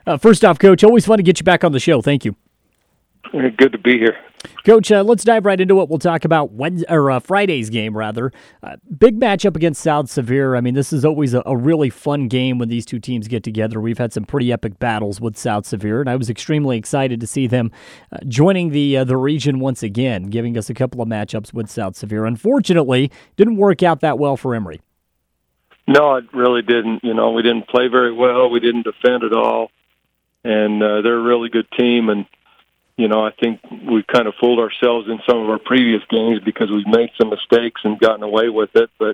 First off, Coach, always fun to get you back on the show. Thank you. Good to be here. Coach, let's dive right into it. We'll talk about Friday's game, rather. Big matchup against South Sevier. I mean, this is always a really fun game when these two teams get together. We've had some pretty epic battles with South Sevier, and I was extremely excited to see them joining the region once again, giving us a couple of matchups with South Sevier. Unfortunately, didn't work out that well for Emory. No, it really didn't. We didn't play very well. We didn't defend at all, and they're a really good team, and I think we kind of fooled ourselves in some of our previous games because we've made some mistakes and gotten away with it. But,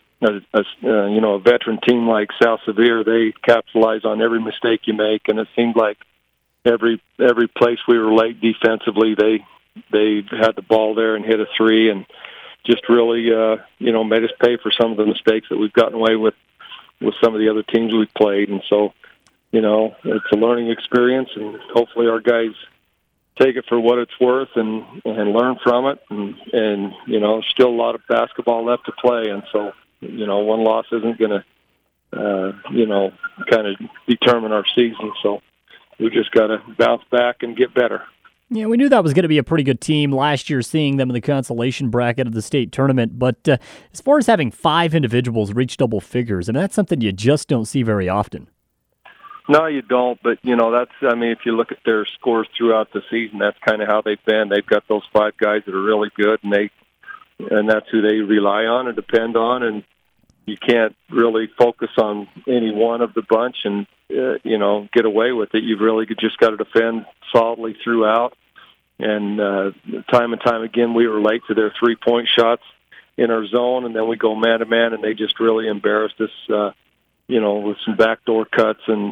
a veteran team like South Sevier, they capitalize on every mistake you make. And it seemed like every place we were late defensively, they had the ball there and hit a three and just really, made us pay for some of the mistakes that we've gotten away with some of the other teams we've played. And so, it's a learning experience, and hopefully our guys take it for what it's worth and learn from it. And still a lot of basketball left to play. And so, one loss isn't going to, kind of determine our season. So we just got to bounce back and get better. Yeah, we knew that was going to be a pretty good team last year, seeing them in the consolation bracket of the state tournament. But as far as having 5 individuals reach double figures, I mean, that's something you just don't see very often. No, you don't, but, if you look at their scores throughout the season, that's kind of how they've been. They've got those 5 guys that are really good, and that's who they rely on and depend on, and you can't really focus on any one of the bunch and, get away with it. You've really just got to defend solidly throughout, and time and time again, we were late to their 3-point shots in our zone, and then we go man-to-man, and they just really embarrassed us, with some backdoor cuts and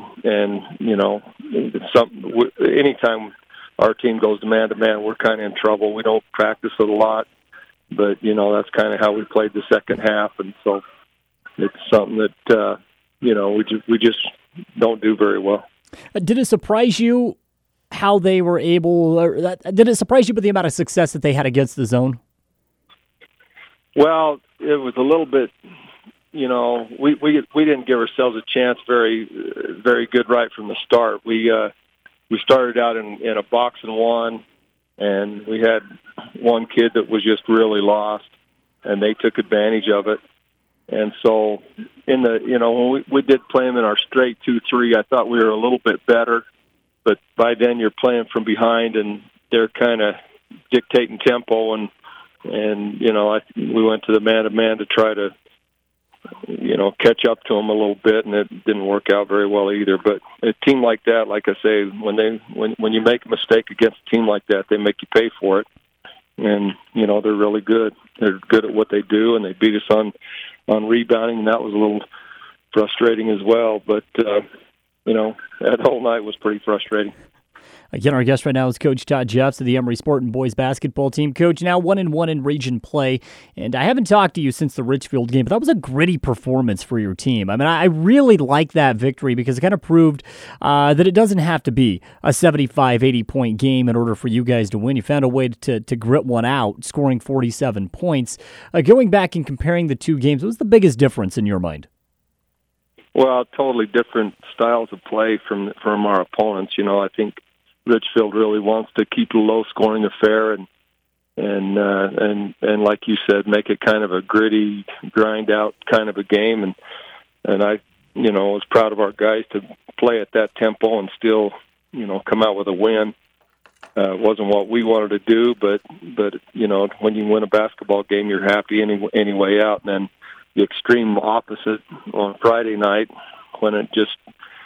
anytime our team goes to man, we're kind of in trouble. We don't practice it a lot, but, that's kind of how we played the second half. And so it's something that, we just don't do very well. Did it surprise you how they were able, did it surprise you with the amount of success that they had against the zone? Well, it was a little bit, we didn't give ourselves a chance very good right from the start. We started out in a box and one, and we had one kid that was just really lost, and they took advantage of it. And so when we did play them in our straight 2-3, I thought we were a little bit better, but by then you're playing from behind, and they're kind of dictating tempo, and we went to the man-to-man to try to catch up to them a little bit, and it didn't work out very well either. But a team like that, like I say, when you make a mistake against a team like that, they make you pay for it. And they're really good. They're good at what they do, and they beat us on rebounding, and that was a little frustrating as well. But that whole night was pretty frustrating. Again, our guest right now is Coach Todd Jeffs of the Emory Spartan boys basketball team. Coach, now 1-1 in region play, and I haven't talked to you since the Richfield game, but that was a gritty performance for your team. I mean, I really like that victory because it kind of proved that it doesn't have to be a 75, 80-point game in order for you guys to win. You found a way to grit one out, scoring 47 points. Going back and comparing the two games, what was the biggest difference in your mind? Well, totally different styles of play from our opponents. I think Richfield really wants to keep a low-scoring affair and like you said, make it kind of a gritty, grind-out kind of a game. And I, was proud of our guys to play at that tempo and still, come out with a win. It wasn't what we wanted to do, but when you win a basketball game, you're happy any way out. And then the extreme opposite on Friday night when it just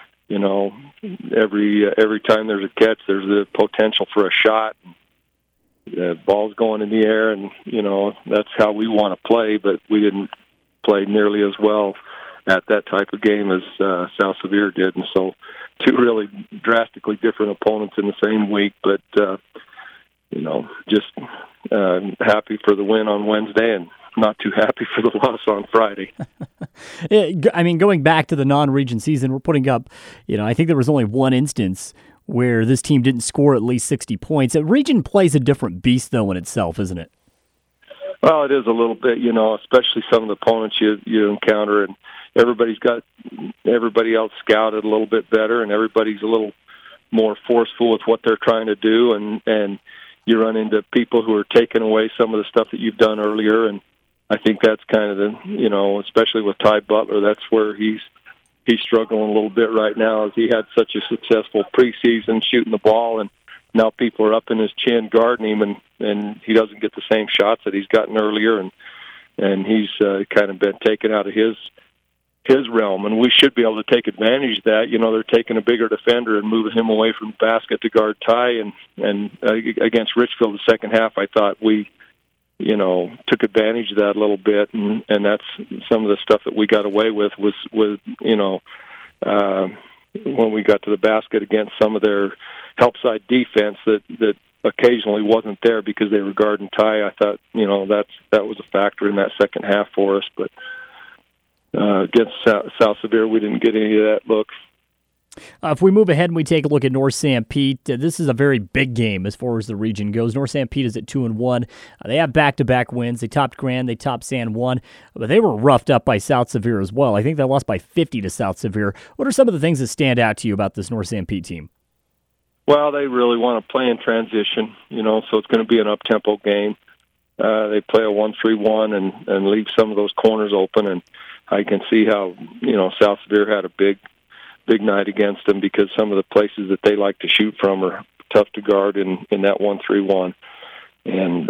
every time there's a catch, there's the potential for a shot. The ball's going in the air, and that's how we want to play. But we didn't play nearly as well at that type of game as South Sevier did, and so two really drastically different opponents in the same week. But just happy for the win on Wednesday, and not too happy for the loss on Friday. I mean, going back to the non-region season, we're putting up, I think there was only one instance where this team didn't score at least 60 points. Region plays a different beast, though, in itself, isn't it? Well, it is a little bit, especially some of the opponents you encounter. And, everybody's got everybody else scouted a little bit better, and everybody's a little more forceful with what they're trying to do, and you run into people who are taking away some of the stuff that you've done earlier, and I think that's kind of the, especially with Ty Butler, that's where he's struggling a little bit right now, as he had such a successful preseason shooting the ball, and now people are up in his chin guarding him, and he doesn't get the same shots that he's gotten earlier, and he's kind of been taken out of his realm, and we should be able to take advantage of that. They're taking a bigger defender and moving him away from the basket to guard Ty, and against Richfield the second half, I thought we took advantage of that a little bit, and that's some of the stuff that we got away with was when we got to the basket against some of their help side defense that occasionally wasn't there because they were guarding Ty. I thought that was a factor in that second half for us, but against South Severe, we didn't get any of that look. If we move ahead and we take a look at North St. Pete, this is a very big game as far as the region goes. North St. Pete is at 2-1. They have back-to-back wins. They topped Grand, they topped San Juan, but they were roughed up by South Severe as well. I think they lost by 50 to South Severe. What are some of the things that stand out to you about this North St. Pete team? Well, they really want to play in transition, so it's going to be an up-tempo game. They play a 1-3-1 and leave some of those corners open, and I can see how, South Severe had a big night against them because some of the places that they like to shoot from are tough to guard in that 1-3-1. And,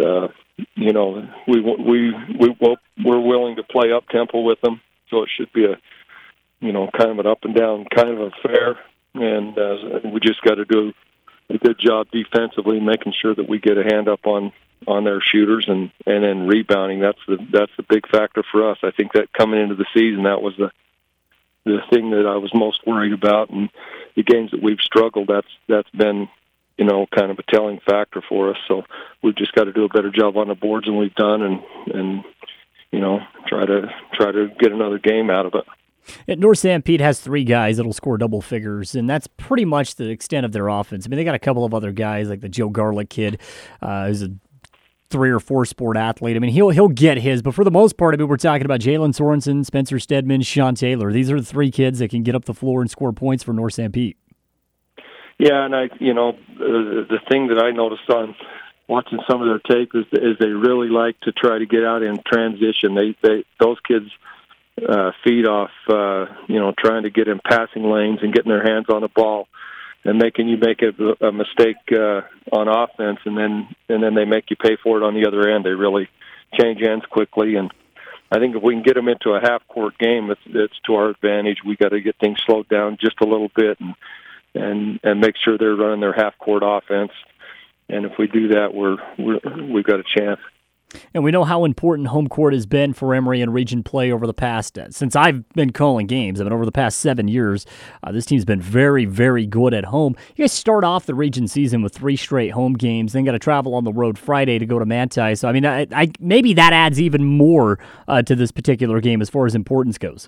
we're willing to play up-tempo with them, so it should be a, kind of an up-and-down kind of affair. And we just got to do a good job defensively, making sure that we get a hand up on their shooters and then rebounding. That's the big factor for us. I think that coming into the season, that was the thing that I was most worried about. And the games that we've struggled, that's been, kind of a telling factor for us. So we've just got to do a better job on the boards than we've done and try to get another game out of it. North St. Pete has three guys that'll score double figures, and that's pretty much the extent of their offense. I mean, they got a couple of other guys like the Joe Garlick kid, who's a 3 or 4 sport athlete. I mean, he'll get his, but for the most part, we're talking about Jalen Sorensen, Spencer Stedman, Sean Taylor. These are the three kids that can get up the floor and score points for North St. Pete. Yeah, and the thing that I noticed on watching some of their tape is they really like to try to get out in transition. Those kids feed off, trying to get in passing lanes and getting their hands on the ball and making you make a mistake on offense, and then they make you pay for it on the other end. They really change ends quickly, and I think if we can get them into a half-court game, it's to our advantage. We got to get things slowed down just a little bit and make sure they're running their half-court offense. And if we do that, we've got a chance. And we know how important home court has been for Emory and region play over the past, since I've been calling games. Over the past 7 years, this team's been very, very good at home. You guys start off the region season with 3 straight home games, then got to travel on the road Friday to go to Manti. So, I maybe that adds even more to this particular game as far as importance goes.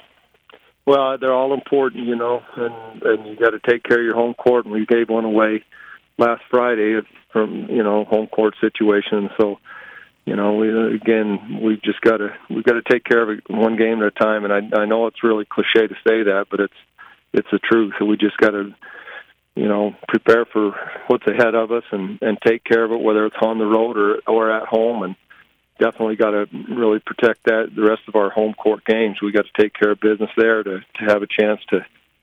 Well, they're all important, and you got to take care of your home court, and we gave one away last Friday from, home court situation. So, we've just got to take care of it one game at a time. And I know it's really cliche to say that, but it's the truth. So we just got to, prepare for what's ahead of us and take care of it, whether it's on the road or at home. And definitely got to really protect that. The rest of our home court games, we got to take care of business there to have a chance to,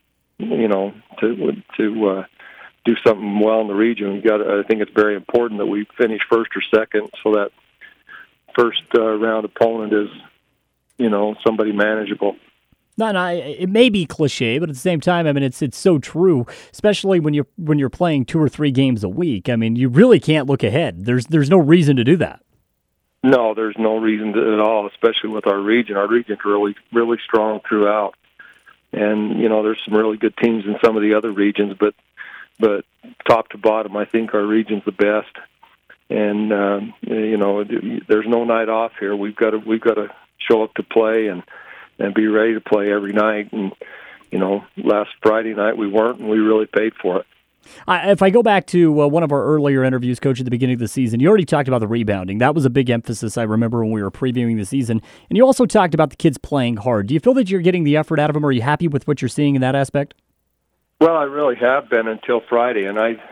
do something well in the region. I think it's very important that we finish first or second, so that first round opponent is, somebody manageable. No, it may be cliche, but at the same time, it's so true. Especially when you're playing 2 or 3 games a week. You really can't look ahead. There's no reason to do that. No, there's no reason at all, especially with our region. Our region's really, really strong throughout, and there's some really good teams in some of the other regions, but top to bottom, I think our region's the best. And there's no night off here. We've got to show up to play and be ready to play every night. And last Friday night we weren't, and we really paid for it. If I go back to one of our earlier interviews, Coach, at the beginning of the season, you already talked about the rebounding. That was a big emphasis, I remember, when we were previewing the season. And you also talked about the kids playing hard. Do you feel that you're getting the effort out of them? Are you happy with what you're seeing in that aspect? Well, I really have been until Friday, and I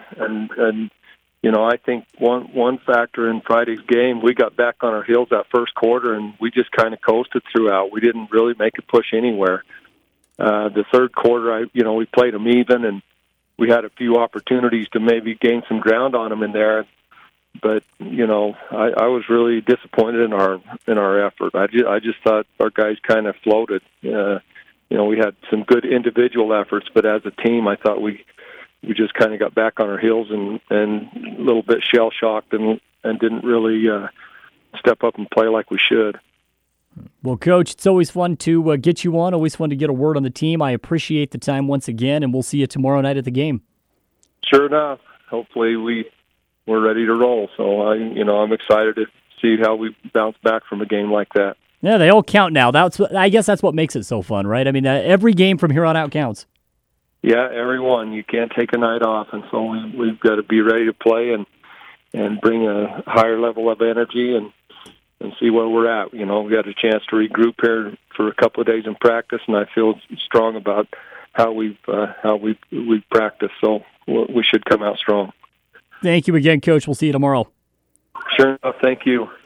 think one factor in Friday's game, we got back on our heels that first quarter, and we just kind of coasted throughout. We didn't really make a push anywhere. The third quarter, we played them even, and we had a few opportunities to maybe gain some ground on them in there. But I was really disappointed in our effort. I just thought our guys kind of floated. We had some good individual efforts, but as a team, I thought we just kind of got back on our heels and a little bit shell shocked and didn't really step up and play like we should. Well, Coach, it's always fun to get you on, always fun to get a word on the team. I appreciate the time once again, and we'll see you tomorrow night at the game. Sure enough. Hopefully we're ready to roll. So I'm excited to see how we bounce back from a game like that. Yeah, they all count now. I guess that's what makes it so fun, right? I mean, every game from here on out counts. Yeah, every one. You can't take a night off, and so we've got to be ready to play and bring a higher level of energy and see where we're at. We got a chance to regroup here for a couple of days in practice, and I feel strong about how we've practiced. So we should come out strong. Thank you again, Coach. We'll see you tomorrow. Sure enough. Thank you.